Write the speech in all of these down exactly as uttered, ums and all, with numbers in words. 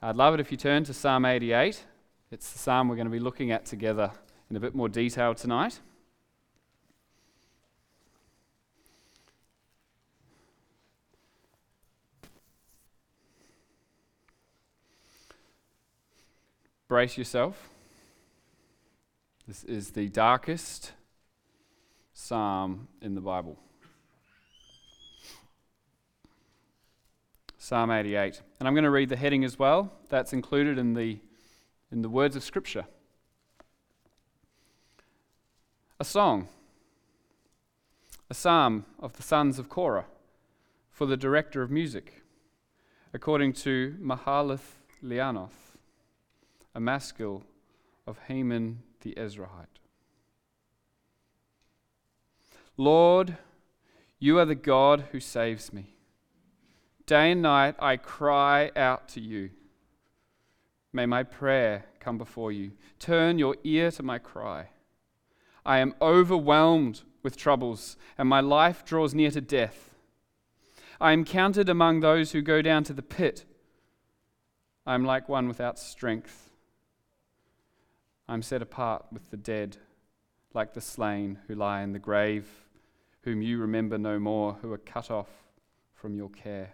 I'd love it if you turn to Psalm eighty-eight. It's the psalm we're going to be looking at together in a bit more detail tonight. Brace yourself. This is the darkest psalm in the Bible. Psalm eighty-eight. And I'm going to read the heading as well. That's included in the in the words of Scripture. A song. A psalm of the sons of Korah for the director of music, according to Mahalath Leanoth, a maskil of Heman the Ezrahite. Lord, you are the God who saves me. Day and night I cry out to you. May my prayer come before you. Turn your ear to my cry. I am overwhelmed with troubles, and my life draws near to death. I am counted among those who go down to the pit. I am like one without strength. I am set apart with the dead, like the slain who lie in the grave, whom you remember no more, who are cut off from your care.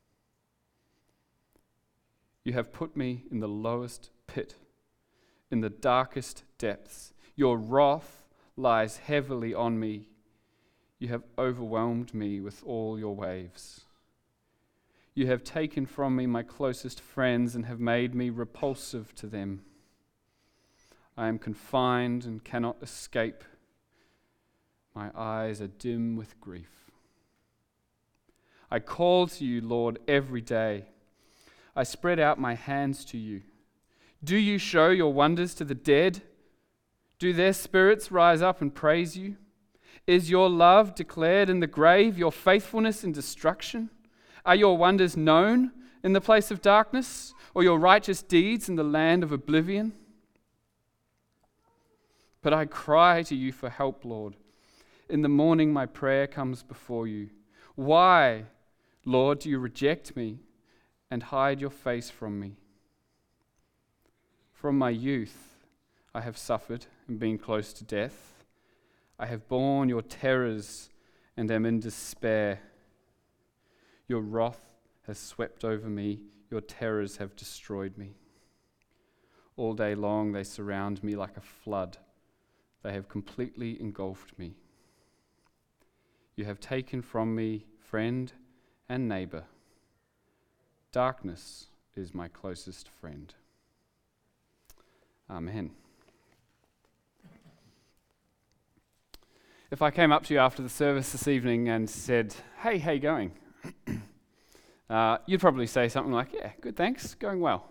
You have put me in the lowest pit, in the darkest depths. Your wrath lies heavily on me. You have overwhelmed me with all your waves. You have taken from me my closest friends and have made me repulsive to them. I am confined and cannot escape. My eyes are dim with grief. I call to you, Lord, every day. I spread out my hands to you. Do you show your wonders to the dead? Do their spirits rise up and praise you? Is your love declared in the grave, your faithfulness in destruction? Are your wonders known in the place of darkness, or your righteous deeds in the land of oblivion? But I cry to you for help, Lord. In the morning my prayer comes before you. Why, Lord, do you reject me and hide your face from me? From my youth I have suffered and been close to death. I have borne your terrors and am in despair. Your wrath has swept over me. Your terrors have destroyed me. All day long they surround me like a flood. They have completely engulfed me. You have taken from me friend and neighbor. Darkness is my closest friend. Amen. If I came up to you after the service this evening and said, hey, how you going? uh, you'd probably say something like, yeah, good, thanks, going well.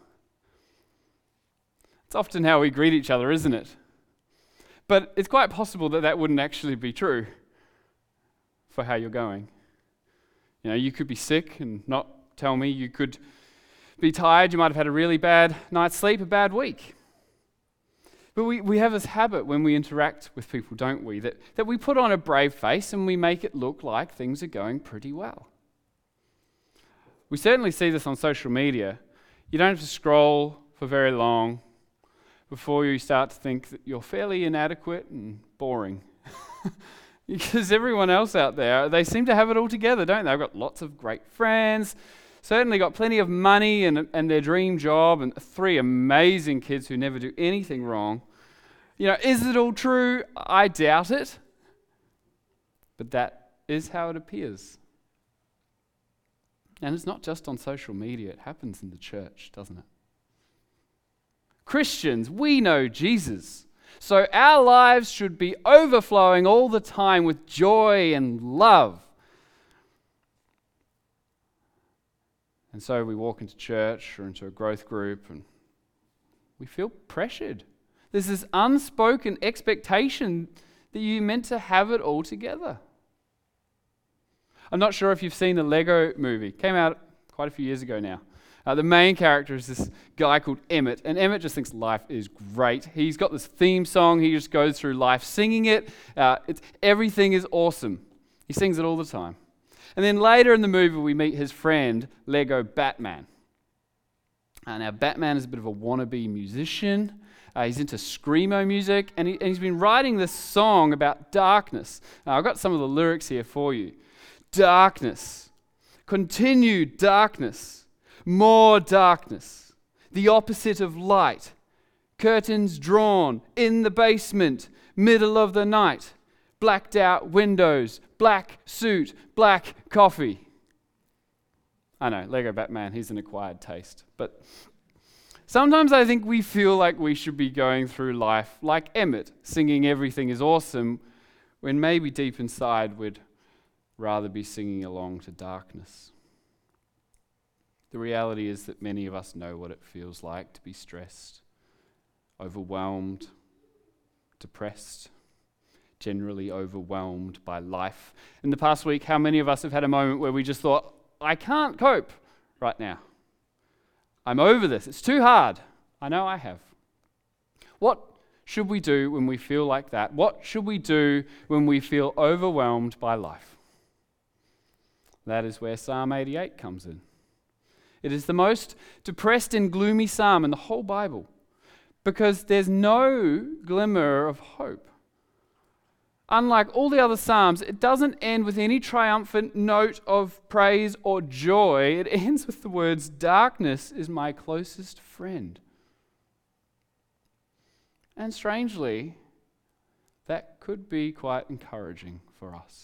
It's often how we greet each other, isn't it? But it's quite possible that that wouldn't actually be true for how you're going. You know, you could be sick and not tell me. You could be tired. You might have had a really bad night's sleep, a bad week. But we, we have this habit when we interact with people, don't we? That, that we put on a brave face and we make it look like things are going pretty well. We certainly see this on social media. You don't have to scroll for very long before you start to think that you're fairly inadequate and boring. Because everyone else out there, they seem to have it all together, don't they? They've got lots of great friends, certainly got plenty of money and, and their dream job, and three amazing kids who never do anything wrong. You know, is it all true? I doubt it. But that is how it appears. And it's not just on social media, it happens in the church, doesn't it? Christians, we know Jesus. So our lives should be overflowing all the time with joy and love. And so we walk into church or into a growth group and we feel pressured. There's this unspoken expectation that you're meant to have it all together. I'm not sure if you've seen the Lego movie. Came out quite a few years ago now. Uh, the main character is this guy called Emmett, and Emmett just thinks life is great. He's got this theme song. He just goes through life singing it. Uh, it's, everything is awesome. He sings it all the time. And then later in the movie, we meet his friend, Lego Batman. Uh, now, Batman is a bit of a wannabe musician. Uh, he's into screamo music, and, he, and he's been writing this song about darkness. Now, I've got some of the lyrics here for you. Darkness, continued darkness, more darkness, the opposite of light, curtains drawn in the basement, middle of the night, blacked out windows, black suit, black coffee. I know, Lego Batman, he's an acquired taste, but sometimes I think we feel like we should be going through life like Emmett, singing everything is awesome, when maybe deep inside we'd rather be singing along to darkness. The reality is that many of us know what it feels like to be stressed, overwhelmed, depressed, generally overwhelmed by life. In the past week, how many of us have had a moment where we just thought, I can't cope right now. I'm over this. It's too hard. I know I have. What should we do when we feel like that? What should we do when we feel overwhelmed by life? That is where Psalm eighty-eight comes in. It is the most depressed and gloomy psalm in the whole Bible because there's no glimmer of hope. Unlike all the other psalms, it doesn't end with any triumphant note of praise or joy. It ends with the words, darkness is my closest friend. And strangely, that could be quite encouraging for us.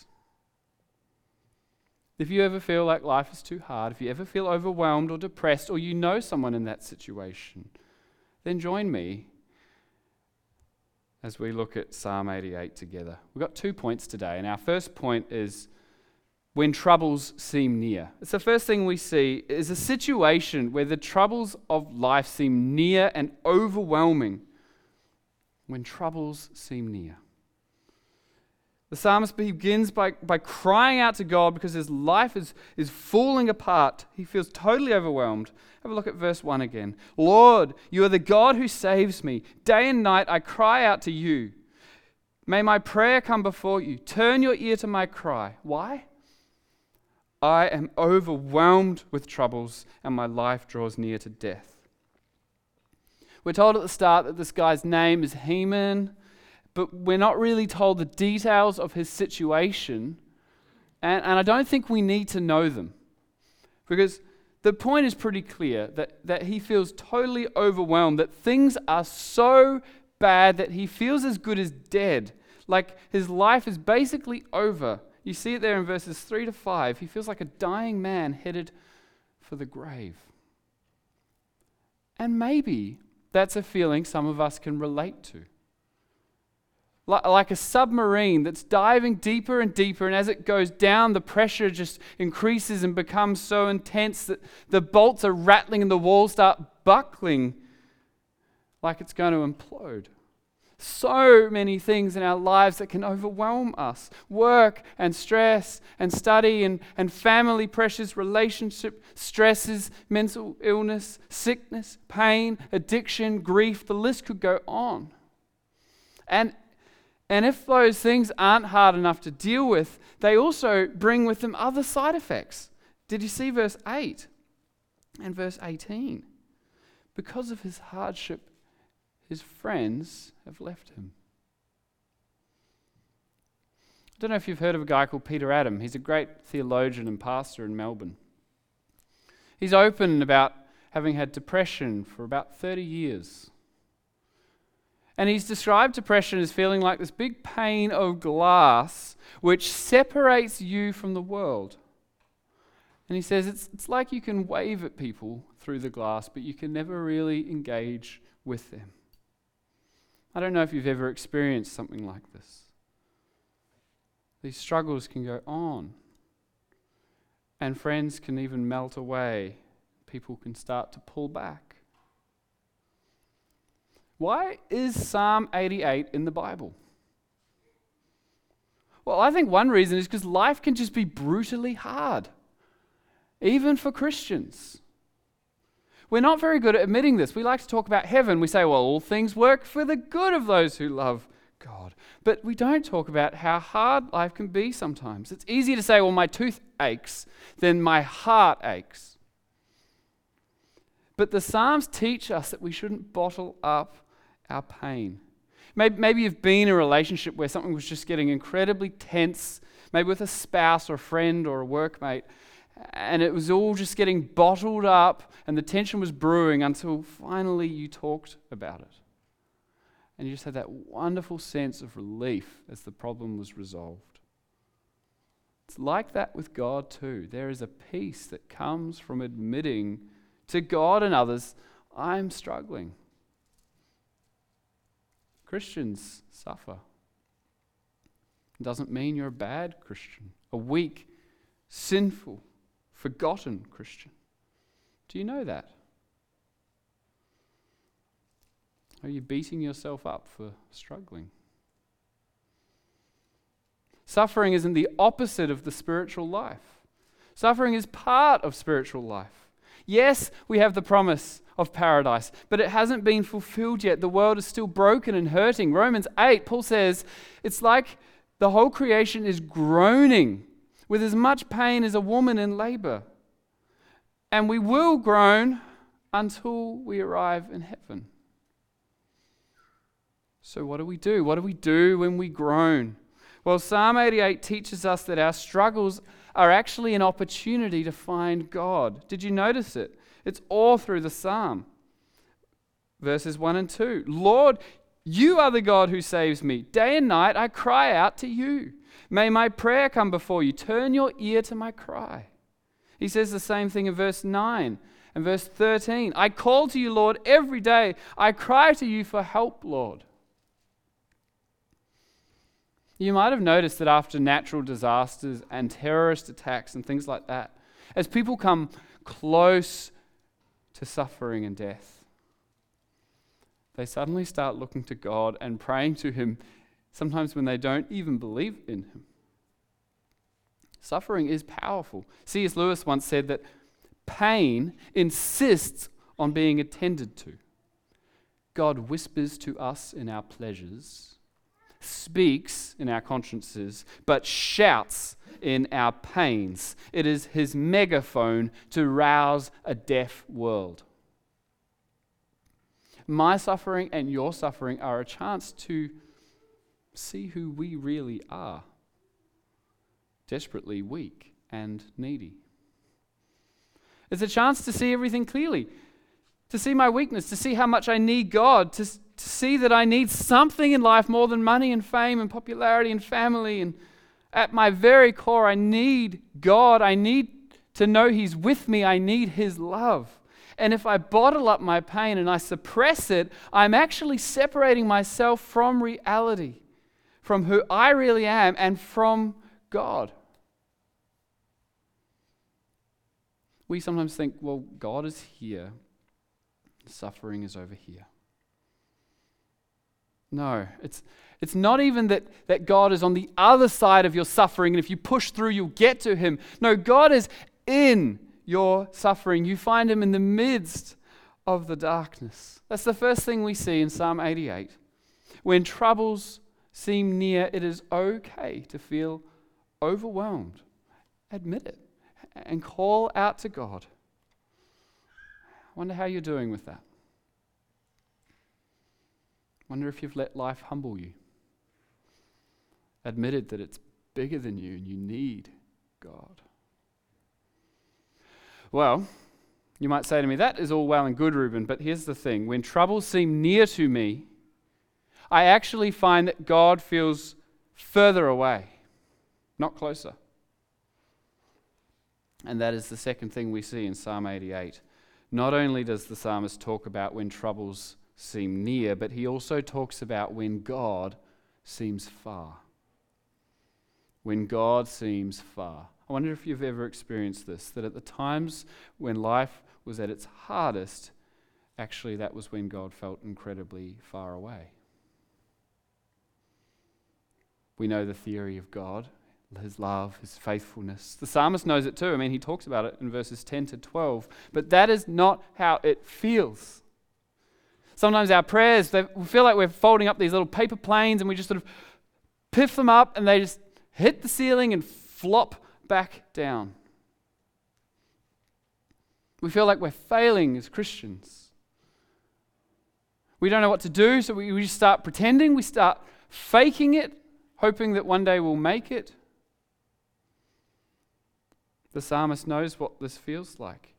If you ever feel like life is too hard, if you ever feel overwhelmed or depressed, or you know someone in that situation, then join me as we look at Psalm eighty-eight together. We've got two points today, and our first point is when troubles seem near. It's the first thing we see is a situation where the troubles of life seem near and overwhelming. When troubles seem near. The psalmist begins by, by crying out to God because his life is, is falling apart. He feels totally overwhelmed. Have a look at verse one again. Lord, you are the God who saves me. Day and night I cry out to you. May my prayer come before you. Turn your ear to my cry. Why? I am overwhelmed with troubles and my life draws near to death. We're told at the start that this guy's name is Heman, but we're not really told the details of his situation, and, and I don't think we need to know them, because the point is pretty clear that, that he feels totally overwhelmed, that things are so bad that he feels as good as dead, like his life is basically over. You see it there in verses three to five. He feels like a dying man headed for the grave. And maybe that's a feeling some of us can relate to. Like a submarine that's diving deeper and deeper, and as it goes down, the pressure just increases and becomes so intense that the bolts are rattling and the walls start buckling like it's going to implode. So many things in our lives that can overwhelm us. Work and stress and study and, and family pressures, relationship stresses, mental illness, sickness, pain, addiction, grief. The list could go on. And And if those things aren't hard enough to deal with, they also bring with them other side effects. Did you see verse eight and verse eighteen? Because of his hardship, his friends have left him. I don't know if you've heard of a guy called Peter Adam. He's a great theologian and pastor in Melbourne. He's open about having had depression for about thirty years. And he's described depression as feeling like this big pane of glass which separates you from the world. And he says it's, it's like you can wave at people through the glass, but you can never really engage with them. I don't know if you've ever experienced something like this. These struggles can go on. And friends can even melt away. People can start to pull back. Why is Psalm eighty-eight in the Bible? Well, I think one reason is because life can just be brutally hard, even for Christians. We're not very good at admitting this. We like to talk about heaven. We say, well, all things work for the good of those who love God. But we don't talk about how hard life can be sometimes. It's easy to say, well, my tooth aches, than my heart aches. But the Psalms teach us that we shouldn't bottle up our pain. Maybe, maybe you've been in a relationship where something was just getting incredibly tense, maybe with a spouse or a friend or a workmate, and it was all just getting bottled up and the tension was brewing until finally you talked about it. And you just had that wonderful sense of relief as the problem was resolved. It's like that with God too. There is a peace that comes from admitting to God and others, I'm struggling. Christians suffer. It doesn't mean you're a bad Christian, a weak, sinful, forgotten Christian. Do you know that? Are you beating yourself up for struggling? Suffering isn't the opposite of the spiritual life. Suffering is part of spiritual life. Yes, we have the promise of paradise, but it hasn't been fulfilled yet. The world is still broken and hurting. Romans eight, Paul says, it's like the whole creation is groaning with as much pain as a woman in labor. And we will groan until we arrive in heaven. So what do we do? What do we do when we groan? Well, Psalm eighty-eight teaches us that our struggles are actually an opportunity to find God. Did you notice it? It's all through the psalm. Verses one and two. Lord, you are the God who saves me. Day and night I cry out to you. May my prayer come before you. Turn your ear to my cry. He says the same thing in verse nine and verse thirteen. I call to you, Lord, every day. I cry to you for help, Lord. You might have noticed that after natural disasters and terrorist attacks and things like that, as people come close to suffering and death, they suddenly start looking to God and praying to Him, sometimes when they don't even believe in Him. Suffering is powerful. C S Lewis once said that pain insists on being attended to. God whispers to us in our pleasures, speaks in our consciences, but shouts in our pains. It is His megaphone to rouse a deaf world. My suffering and your suffering are a chance to see who we really are. Desperately weak and needy. It's a chance to see everything clearly, to see my weakness, to see how much I need God, to, to see that I need something in life more than money and fame and popularity and family. And at my very core, I need God. I need to know He's with me. I need His love. And if I bottle up my pain and I suppress it, I'm actually separating myself from reality, from who I really am and from God. We sometimes think, well, God is here, suffering is over here. No, it's it's not even that, that God is on the other side of your suffering, and if you push through, you'll get to Him. No, God is in your suffering. You find Him in the midst of the darkness. That's the first thing we see in Psalm eighty-eight. When troubles seem near, it is okay to feel overwhelmed. Admit it and call out to God. I wonder how you're doing with that. Wonder if you've let life humble you. Admitted that it's bigger than you and you need God. Well, you might say to me, that is all well and good, Reuben, but here's the thing. When troubles seem near to me, I actually find that God feels further away, not closer. And that is the second thing we see in Psalm eighty-eight. Not only does the psalmist talk about when troubles seem near, but he also talks about when God seems far. When God seems far. I wonder if you've ever experienced this, that at the times when life was at its hardest, actually that was when God felt incredibly far away. We know the theory of God, His love, His faithfulness. The psalmist knows it too. I mean, he talks about it in verses ten to twelve. But that is not how it feels. Sometimes our prayers, they, we feel like we're folding up these little paper planes and we just sort of piff them up and they just hit the ceiling and flop back down. We feel like we're failing as Christians. We don't know what to do, so we, we just start pretending. We start faking it, hoping that one day we'll make it. The psalmist knows what this feels like.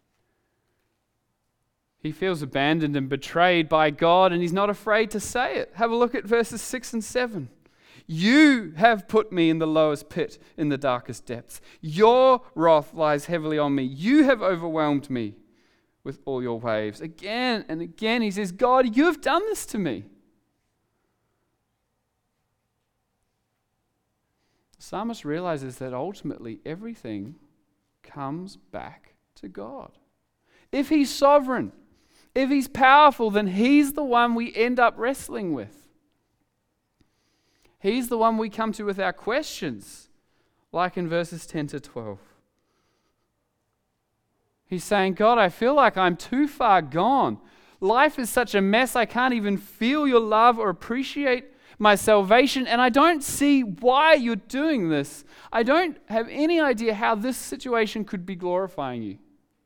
He feels abandoned and betrayed by God, and he's not afraid to say it. Have a look at verses six and seven. You have put me in the lowest pit, in the darkest depths. Your wrath lies heavily on me. You have overwhelmed me with all your waves. Again and again he says, God, you've done this to me. The psalmist realizes that ultimately everything comes back to God. If he's sovereign, if he's powerful, then he's the one we end up wrestling with. He's the one we come to with our questions, like in verses ten to twelve. He's saying, God, I feel like I'm too far gone. Life is such a mess, I can't even feel your love or appreciate my salvation, and I don't see why you're doing this. I don't have any idea how this situation could be glorifying you.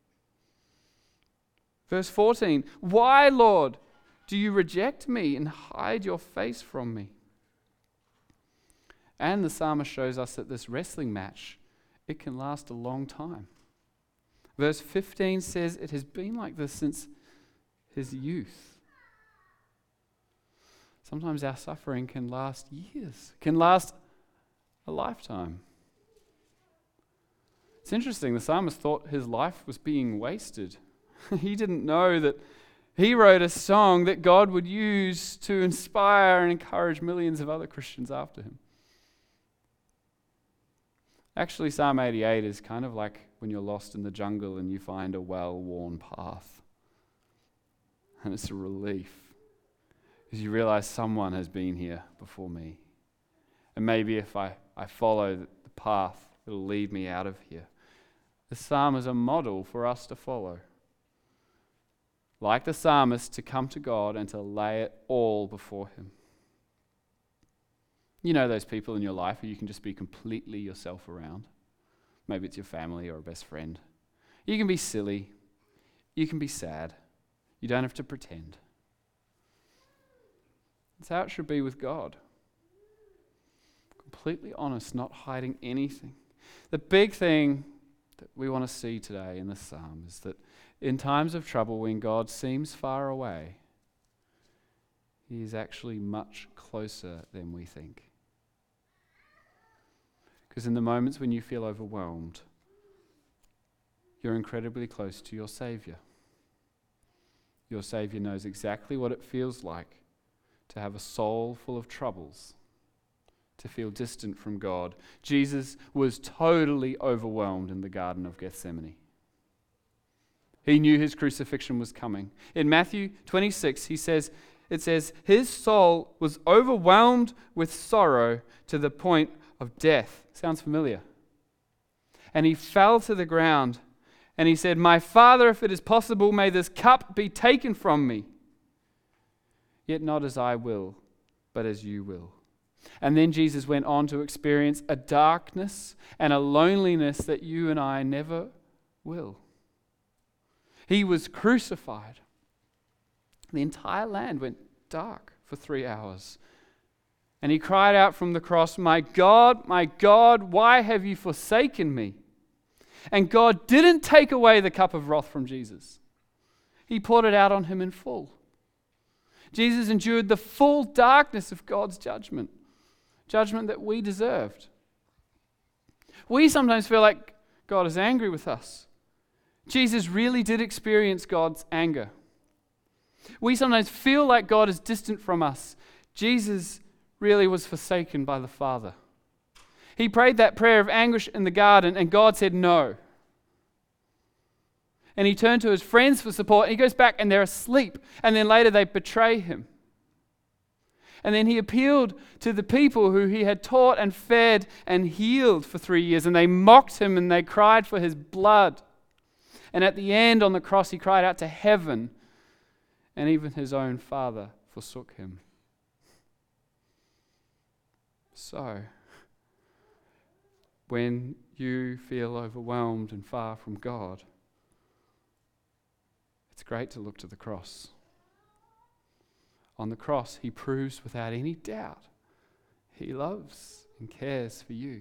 Verse fourteen, why, Lord, do you reject me and hide your face from me? And the psalmist shows us that this wrestling match, it can last a long time. Verse fifteen says it has been like this since his youth. Sometimes our suffering can last years, can last a lifetime. It's interesting, the psalmist thought his life was being wasted. He didn't know that he wrote a song that God would use to inspire and encourage millions of other Christians after him. Actually, Psalm eighty-eight is kind of like when you're lost in the jungle and you find a well-worn path. And it's a relief, because you realize someone has been here before me. And maybe if I, I follow the path, it'll lead me out of here. The psalm is a model for us to follow. Like the psalmist, to come to God and to lay it all before him. You know those people in your life who you can just be completely yourself around. Maybe it's your family or a best friend. You can be silly. You can be sad. You don't have to pretend. That's how it should be with God. Completely honest, not hiding anything. The big thing that we want to see today in the psalm is that in times of trouble, when God seems far away, he is actually much closer than we think. Because in the moments when you feel overwhelmed, you're incredibly close to your Savior. Your Savior knows exactly what it feels like to have a soul full of troubles, to feel distant from God. Jesus was totally overwhelmed in the Garden of Gethsemane. He knew his crucifixion was coming. In Matthew twenty-six, he says, it says, his soul was overwhelmed with sorrow to the point of death. Sounds familiar. And he fell to the ground and he said, my Father, if it is possible, may this cup be taken from me. Yet not as I will, but as you will. And then Jesus went on to experience a darkness and a loneliness that you and I never will. He was crucified. The entire land went dark for three hours. And he cried out from the cross, my God, my God, why have you forsaken me? And God didn't take away the cup of wrath from Jesus. He poured it out on him in full. Jesus endured the full darkness of God's judgment, judgment that we deserved. We sometimes feel like God is angry with us. Jesus really did experience God's anger. We sometimes feel like God is distant from us. Jesus really was forsaken by the Father. He prayed that prayer of anguish in the garden, and God said no. And he turned to his friends for support, and he goes back and they're asleep. And then later they betray him. And then he appealed to the people who he had taught and fed and healed for three years, and they mocked him and they cried for his blood. And at the end on the cross, he cried out to heaven, and even his own Father forsook him. So, when you feel overwhelmed and far from God, It's great to look to the cross. On the cross, he proves without any doubt he loves and cares for you.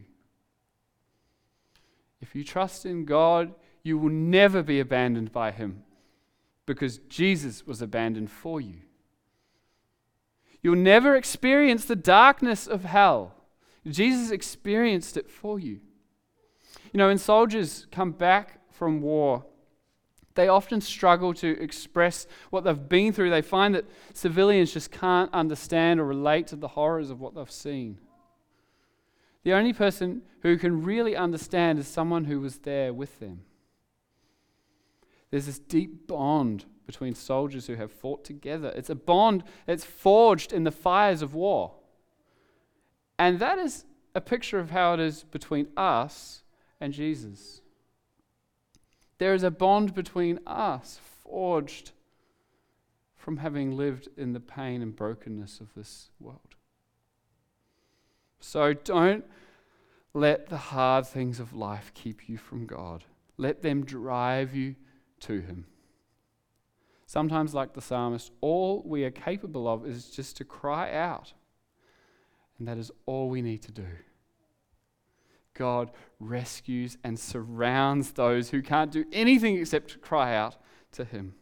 If you trust in God, you will never be abandoned by him because Jesus was abandoned for you. You'll never experience the darkness of hell. Jesus experienced it for you. You know, when soldiers come back from war, they often struggle to express what they've been through. They find that civilians just can't understand or relate to the horrors of what they've seen. The only person who can really understand is someone who was there with them. There's this deep bond between soldiers who have fought together. It's a bond that's forged in the fires of war. And that is a picture of how it is between us and Jesus. There is a bond between us forged from having lived in the pain and brokenness of this world. So don't let the hard things of life keep you from God. Let them drive you to him. Sometimes, like the psalmist, all we are capable of is just to cry out. And that is all we need to do. God rescues and surrounds those who can't do anything except cry out to him.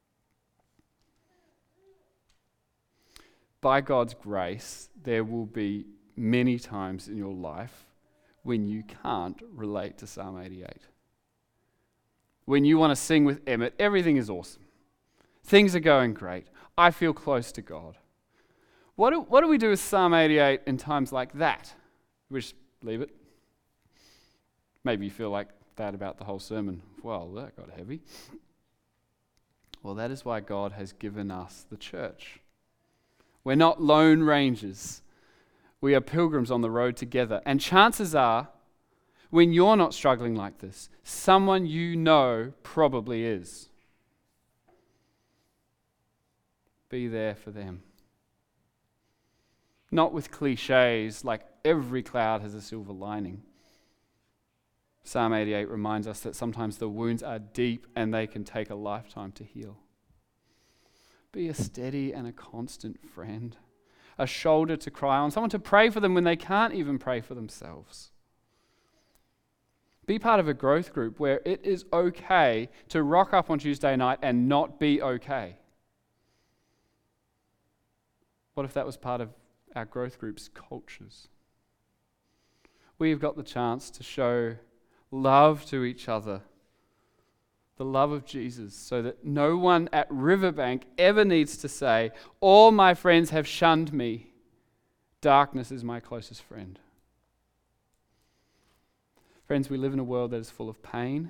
By God's grace, there will be many times in your life when you can't relate to Psalm eighty-eight. When you want to sing with Emmett, everything is awesome. Things are going great. I feel close to God. What do, what do we do with Psalm eighty-eight in times like that? We just leave it. Maybe you feel like that about the whole sermon. Well, that got heavy. Well, that is why God has given us the church. We're not lone rangers. We are pilgrims on the road together. And chances are, when you're not struggling like this, someone you know probably is. Be there for them. Not with cliches like every cloud has a silver lining. Psalm eighty-eight reminds us that sometimes the wounds are deep and they can take a lifetime to heal. Be a steady and a constant friend, a shoulder to cry on, someone to pray for them when they can't even pray for themselves. Be part of a growth group where it is okay to rock up on Tuesday night and not be okay. What if that was part of our growth group's cultures? We've got the chance to show love to each other, the love of Jesus, so that no one at Riverbank ever needs to say, all my friends have shunned me. Darkness is my closest friend. Friends, we live in a world that is full of pain.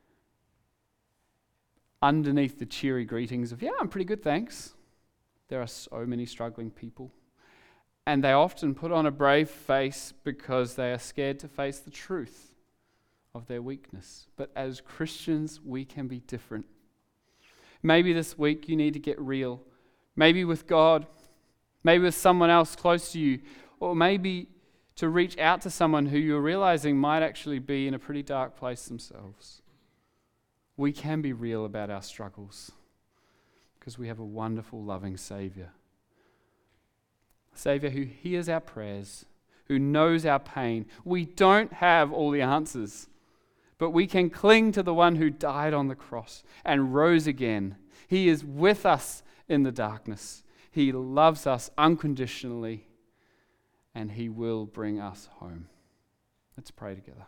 Underneath the cheery greetings of, yeah, I'm pretty good, thanks, there are so many struggling people. And they often put on a brave face because they are scared to face the truth of their weakness. But as Christians, we can be different. Maybe this week you need to get real. Maybe with God, maybe with someone else close to you, or maybe to reach out to someone who you're realizing might actually be in a pretty dark place themselves. We can be real about our struggles because we have a wonderful, loving Savior. A Savior who hears our prayers, who knows our pain. We don't have all the answers, but we can cling to the one who died on the cross and rose again. He is with us in the darkness. He loves us unconditionally, and he will bring us home. Let's pray together.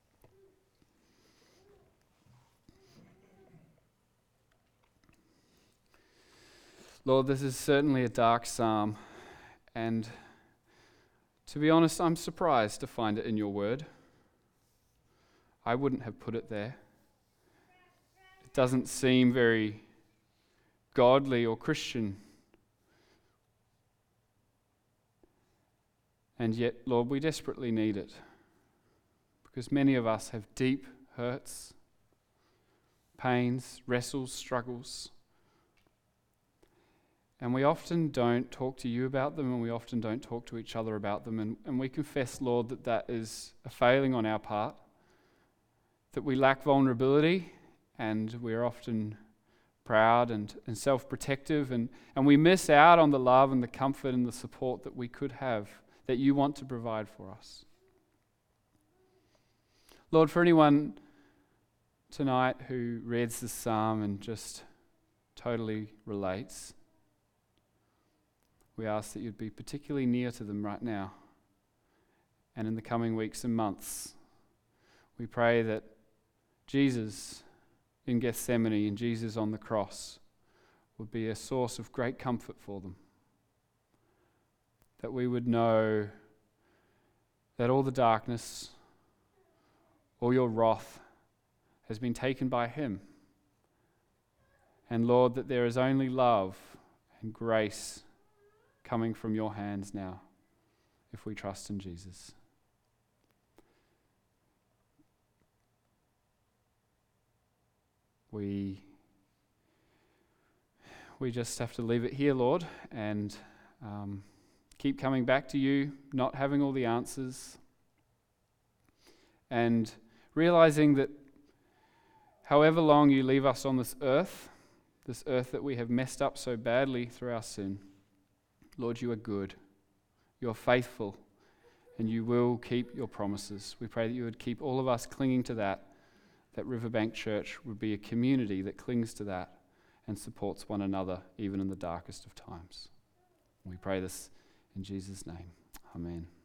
Lord, this is certainly a dark psalm, and to be honest, I'm surprised to find it in your word. I wouldn't have put it there. It doesn't seem very godly or Christian. And yet, Lord, we desperately need it because many of us have deep hurts, pains, wrestles, struggles. And we often don't talk to you about them, and we often don't talk to each other about them. And, and we confess, Lord, that that is a failing on our part, that we lack vulnerability, and we're often proud and, and self-protective, and, and we miss out on the love and the comfort and the support that we could have, that you want to provide for us. Lord, for anyone tonight who reads this psalm and just totally relates, we ask that you'd be particularly near to them right now and in the coming weeks and months. We pray that Jesus in Gethsemane and Jesus on the cross would be a source of great comfort for them. That we would know that all the darkness, all your wrath has been taken by him. And Lord, that there is only love and grace coming from your hands now if we trust in Jesus. We, we just have to leave it here, Lord, and um, keep coming back to you, not having all the answers, and realizing that however long you leave us on this earth, this earth that we have messed up so badly through our sin, Lord, you are good, you are faithful, and you will keep your promises. We pray that you would keep all of us clinging to that, that Riverbank Church would be a community that clings to that and supports one another even in the darkest of times. We pray this in Jesus' name. Amen.